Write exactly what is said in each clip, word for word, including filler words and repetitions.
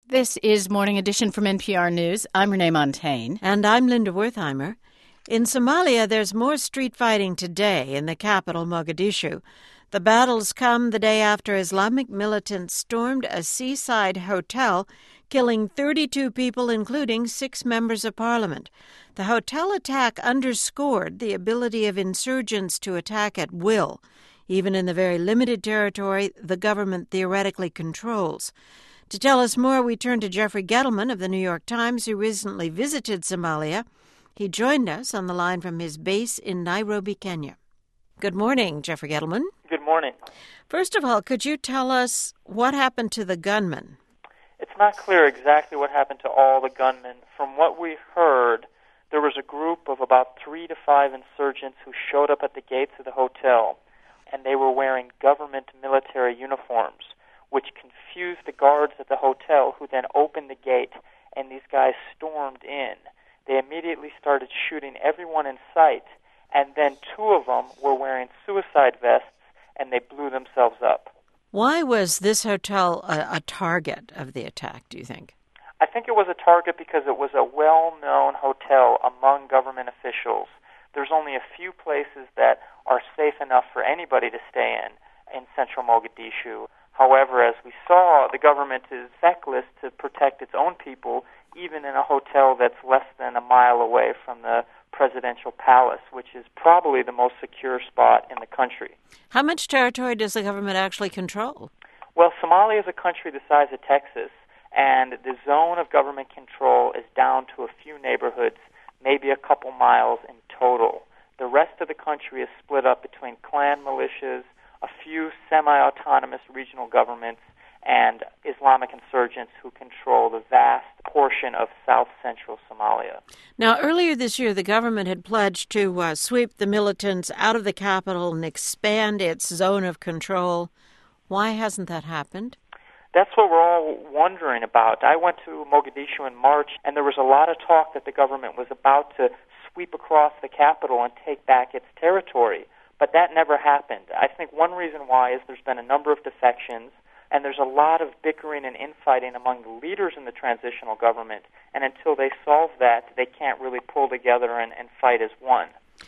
This is Morning Edition from N P R News. I'm Renee Montagne. And I'm Linda Wertheimer. In Somalia, there's more street fighting today in the capital, Mogadishu. The battles come the day after Islamic militants stormed a seaside hotel, killing thirty-two people, including six members of parliament. The hotel attack underscored the ability of insurgents to attack at will, even in the very limited territory the government theoretically controls. To tell us more, we turn to Jeffrey Gettleman of the New York Times, who recently visited Somalia. He joined us on the line from his base in Nairobi, Kenya. Good morning, Jeffrey Gettleman. Good morning. First of all, could you tell us what happened to the gunman? It's not clear exactly what happened to all the gunmen. From what we heard, there was a group of about three to five insurgents who showed up at the gates of the hotel, and they were wearing government military uniforms, which confused the guards at the hotel, who then opened the gate, and these guys stormed in. They immediately started shooting everyone in sight, and then two of them were wearing suicide vests, and they blew themselves up. Why was this hotel a, a target of the attack, do you think? I think it was a target because it was a well-known hotel among government officials. There's only a few places that are safe enough for anybody to stay in in central Mogadishu. However, as we saw, the government is feckless to protect its own people, even in a hotel that's less than a mile away from the presidential palace, which is probably the most secure spot in the country. How much territory does the government actually control? Well, Somalia is a country the size of Texas, and the zone of government control is down to a few neighborhoods, maybe a couple miles in total. The rest of the country is split up between clan militias, a few semi-autonomous regional governments, and Islamic insurgents who control the vast portion of south-central Somalia. Now, earlier this year, the government had pledged to uh, sweep the militants out of the capital and expand its zone of control. Why hasn't that happened? That's what we're all wondering about. I went to Mogadishu in March, and there was a lot of talk that the government was about to sweep across the capital and take back its territory. But that never happened. I think one reason why is there's been a number of defections, and there's a lot of bickering and infighting among the leaders in the transitional government, and until they solve that, they can't really pull together and, and fight as one.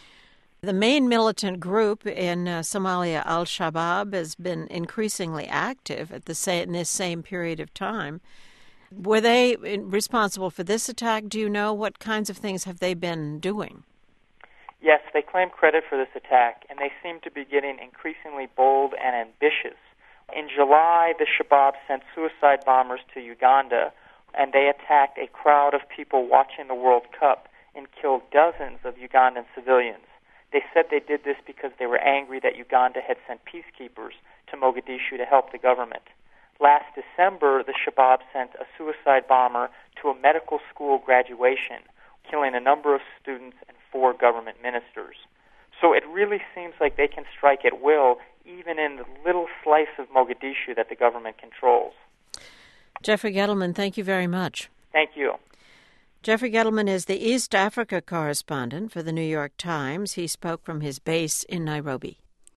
The main militant group in uh, Somalia, Al-Shabaab, has been increasingly active at the sa- in this same period of time. Were they responsible for this attack? Do you know what kinds of things have they been doing? Yes, they claim credit for this attack, and they seem to be getting increasingly bold and ambitious. In July, the Shabab sent suicide bombers to Uganda, and they attacked a crowd of people watching the World Cup and killed dozens of Ugandan civilians. They said they did this because they were angry that Uganda had sent peacekeepers to Mogadishu to help the government. Last December, the Shabab sent a suicide bomber to a medical school graduation, killing a number of students and four government ministers. So it really seems like they can strike at will, even in the little slice of Mogadishu that the government controls. Jeffrey Gettleman, thank you very much. Thank you. Jeffrey Gettleman is the East Africa correspondent for the New York Times. He spoke from his base in Nairobi.